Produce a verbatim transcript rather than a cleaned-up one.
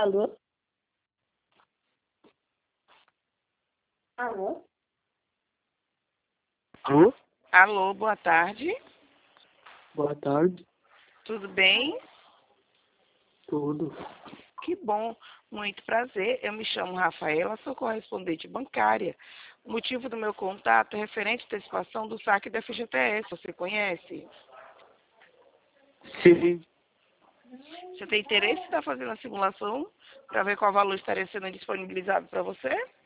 Alô? Alô? Alô? Alô, boa tarde. Boa tarde. Tudo bem? Tudo. Que bom, muito prazer. Eu me chamo Rafaela, sou correspondente bancária. O motivo do meu contato é referente à antecipação do saque da F G T S. Você conhece? Sim. Você tem interesse em estar fazendo a simulação para ver qual valor estaria sendo disponibilizado para você?